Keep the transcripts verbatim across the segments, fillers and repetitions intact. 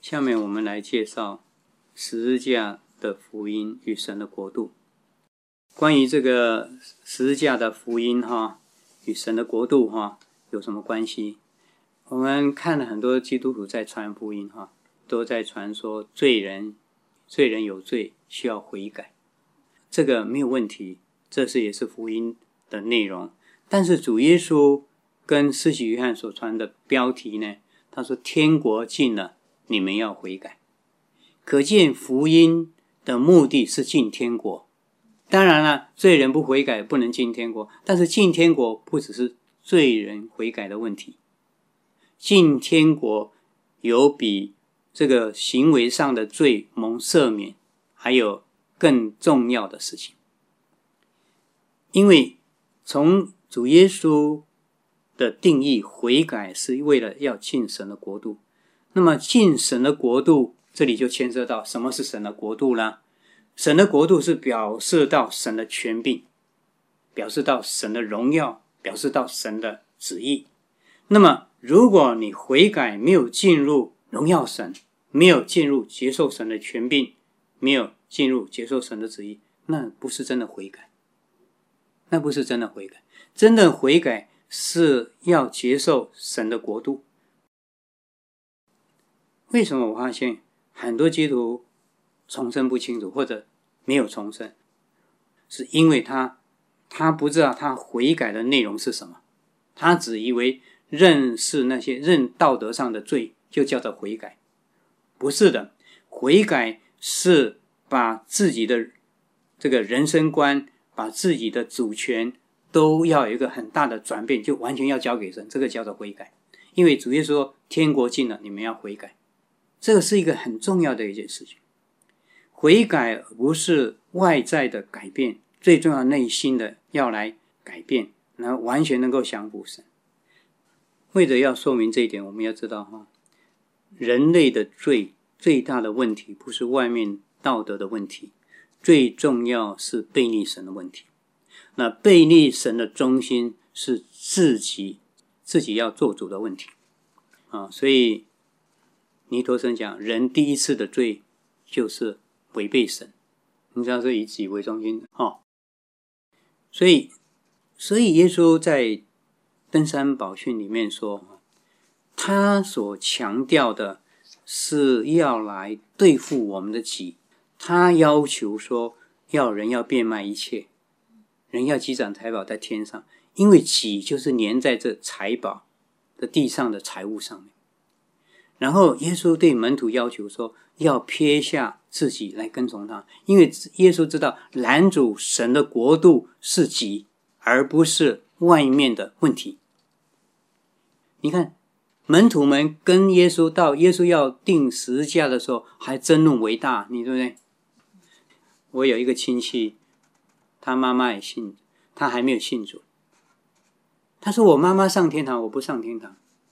下面我们来介绍十字架的福音与神的国度。关于这个十字架的福音哈，与神的国度哈有什么关系？我们看了很多基督徒在传福音哈，都在传说罪人罪人有罪，需要悔改，这个没有问题，这是也是福音的内容。但是主耶稣跟施洗约翰所传的标题呢，他说天国近了，你们要悔改。可见福音的目的是进天国。当然了，罪人不悔改不能进天国，但是进天国不只是罪人悔改的问题，进天国有比这个行为上的罪蒙赦免还有更重要的事情。因为从主耶稣的定义，悔改是为了要进神的国度。那么进神的国度，这里就牵涉到什么是神的国度啦？神的国度是表示到神的权柄，表示到神的荣耀，表示到神的旨意。那么如果你悔改没有进入荣耀神，没有进入接受神的权柄，没有进入接受神的旨意，那不是真的悔改，那不是真的悔改。真的悔改是要接受神的国度。为什么我发现很多基督徒重生不清楚，或者没有重生，是因为他他不知道他悔改的内容是什么，他只以为认识那些认道德上的罪就叫做悔改。不是的，悔改是把自己的这个人生观，把自己的主权都要有一个很大的转变，就完全要交给神，这个叫做悔改。因为主耶稣说天国近了，你们要悔改，这个是一个很重要的一件事情。悔改不是外在的改变，最重要内心的要来改变，然后完全能够降服神。为了要说明这一点，我们要知道哈，人类的罪最大的问题不是外面道德的问题，最重要是悖逆神的问题。那悖逆神的中心是自己自己要做主的问题啊，所以尼陀生讲，人第一次的罪就是违背神，你知道是以自己为中心的哦。所以，所以耶稣在登山宝训里面说，他所强调的是要来对付我们的己，他要求说要人要变卖一切，人要积攒财宝在天上，因为己就是粘在这财宝的地上的财物上面。然后耶稣对门徒要求说要撇下自己来跟从他，因为耶稣知道拦阻神的国度是己，而不是外面的问题。你看门徒们跟耶稣到耶稣要钉十字架的时候还争论为大，你对不对？我有一个亲戚，他妈妈也信，他还没有信主，他说我妈妈上天堂，我不上天堂。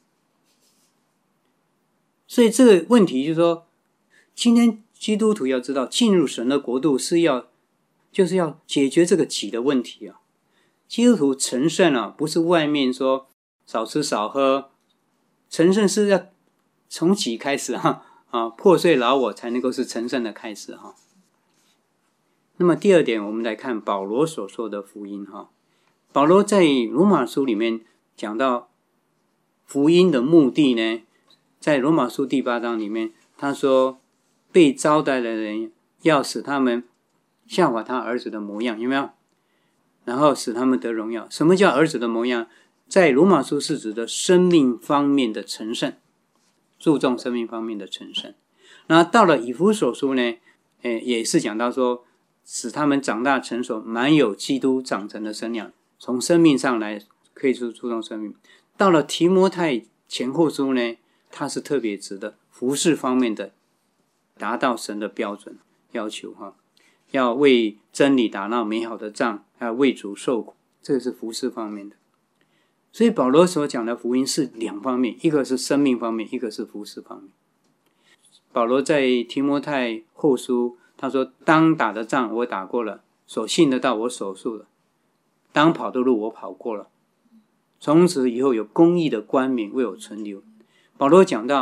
所以这个问题就是说，今天基督徒要知道，进入神的国度是要就是要解决这个己的问题啊。基督徒成圣啊，不是外面说少吃少喝，成圣是要从己开始哈啊，破碎老我才能够是成圣的开始哈。那么第二点，我们来看保罗所说的福音哈。保罗在罗马书里面讲到福音的目的呢，在罗马书第八章里面，他说被招待的人要使他们效法他儿子的模样，有没有？然后使他们得荣耀。什么叫儿子的模样？在罗马书是指的生命方面的成圣，注重生命方面的成圣。那到了以弗所书呢，诶也是讲到说使他们长大成熟，满有基督长成的身量，从生命上来可以注重生命。到了提摩太前后书呢，它是特别指的服事方面的达到神的标准要求哈，要为真理打那美好的仗，还要为主受苦，这个是服事方面的。所以保罗所讲的福音是两方面，一个是生命方面，一个是服事方面。保罗在提摩太后书他说，当打的仗我打过了，所信的道我守住了，当跑的路我跑过了，从此以后有公义的冠冕为我存留。保罗讲到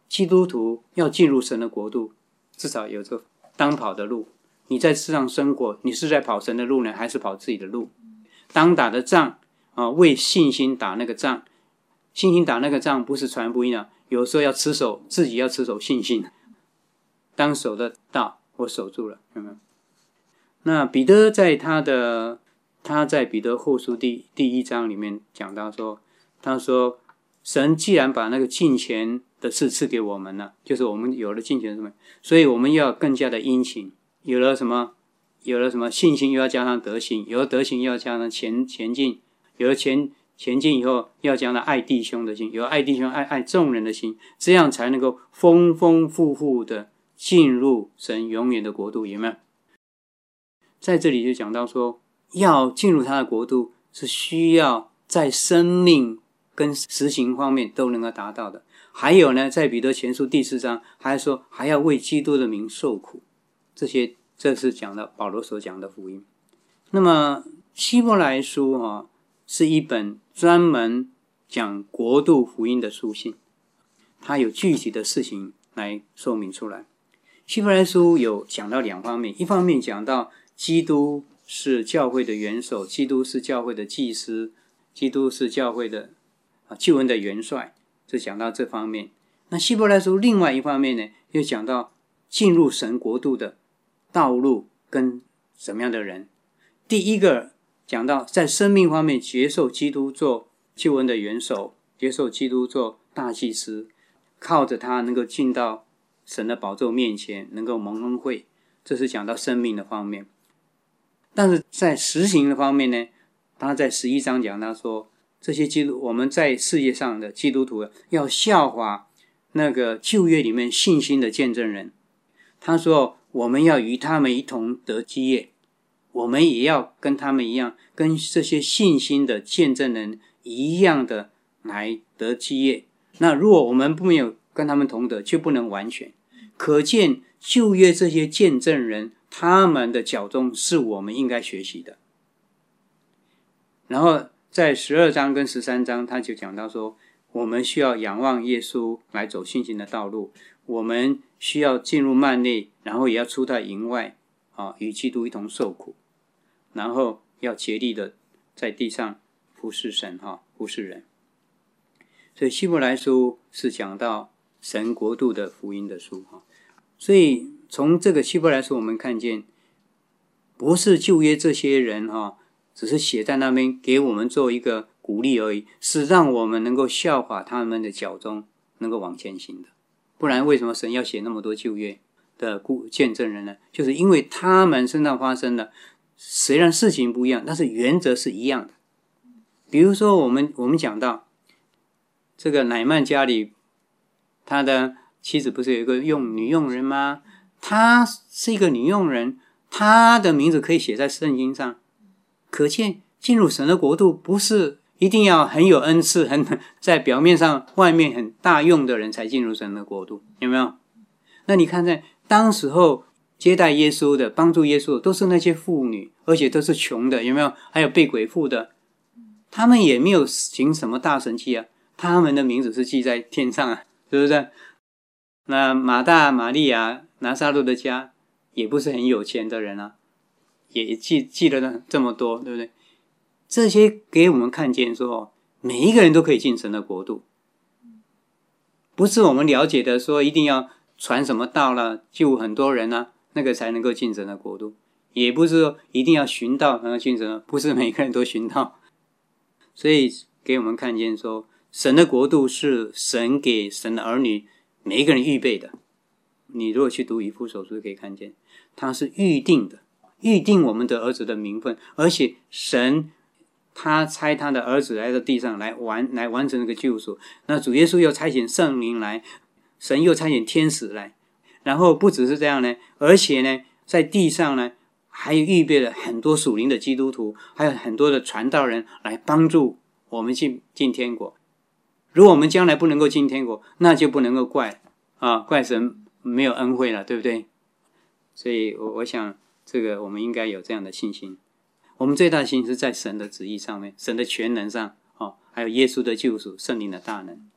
基督徒要进入神的国度，至少有这个当跑的路。你在世上生活，你是在跑神的路呢，还是跑自己的路？当打的仗啊，为信心打那个仗，信心打那个仗不是传福音啊，有时候要持守，自己要持守信心。当守的道，我守住了，有没有？那彼得在他的他在彼得后书第第一章里面讲到说，他说神既然把那个敬虔的事赐给我们了，就是我们有了敬虔什么，所以我们要更加的殷勤。有了什么？有了什么信心，又要加上德行；有了德行，又要加上前前进；有了前前进以后，要加上爱弟兄的心；有了爱弟兄，爱爱众人的心，这样才能够丰丰富富的进入神永远的国度，有没有？在这里就讲到说，要进入他的国度，是需要在生命跟实行方面都能够达到的。还有呢，在彼得前书第四章，还说还要为基督的名受苦。这些这是讲的保罗所讲的福音。那么希伯来书啊，是一本专门讲国度福音的书信，它有具体的事情来说明出来。希伯来书有讲到两方面，一方面讲到基督是教会的元首，基督是教会的祭司，基督是教会的啊救恩的元帅，就讲到这方面。那希伯来书另外一方面呢，又讲到进入神国度的道路跟什么样的人。第一个讲到在生命方面接受基督做救恩的元首，接受基督做大祭司，靠着他能够进到神的宝座面前，能够蒙恩惠，这是讲到生命的方面。但是在实行的方面呢，他在十一章讲到说，这些基督我们在世界上的基督徒要效法那个旧约里面信心的见证人。他说我们要与他们一同得基业，我们也要跟他们一样，跟这些信心的见证人一样的来得基业。那如果我们没有跟他们同得，就不能完全。可见旧约这些见证人，他们的脚踪是我们应该学习的。然后在十二章跟十三章他就讲到说，我们需要仰望耶稣来走信心的道路，我们需要进入幔内，然后也要出到营外啊，与基督一同受苦，然后要竭力的在地上服侍神哈，服侍人。所以希伯来书是讲到神国度的福音的书哈。所以从这个希伯来书我们看见，不是旧约这些人哈，只是写在那边给我们做一个鼓励而已，是让我们能够效法他们的脚踪，能够往前行的。不然为什么神要写那么多旧约的见证人呢？就是因为他们身上发生的虽然事情不一样，但是原则是一样的。比如说我们我们讲到这个乃縵家里，他的妻子不是有一个用女佣人吗？她是一个女佣人，她的名字可以写在圣经上，可见进入神的国度不是一定要很有恩赐，很在表面上外面很大用的人才进入神的国度，有没有？那你看在当时候接待耶稣的，帮助耶稣的都是那些妇女，而且都是穷的，有没有？还有被鬼附的，他们也没有行什么大神迹啊，他们的名字是记在天上啊，是不是？那马大、玛利亚、拿撒勒的家也不是很有钱的人啊，也记记了这么多，对不对？这些给我们看见说，每一个人都可以进神的国度，不是我们了解的说一定要传什么道了，救很多人啊，那个才能够进神的国度，也不是说一定要寻道能够进神，不是每个人都寻道。所以给我们看见说，神的国度是神给神的儿女每一个人预备的。你如果去读以弗所书可以看见，他是预定的，预定我们的儿子的名分，而且神他差他的儿子来到地上来完来完成这个救赎。那主耶稣又差遣圣灵来，神又差遣天使来，然后不只是这样呢，而且呢在地上呢还预备了很多属灵的基督徒，还有很多的传道人来帮助我们进进天国。如果我们将来不能够进天国，那就不能够怪啊怪神没有恩惠了，对不对？所以我我想这个我们应该有这样的信心。我们最大的信心是在神的旨意上面，神的全能上，哦，还有耶稣的救赎，圣灵的大能。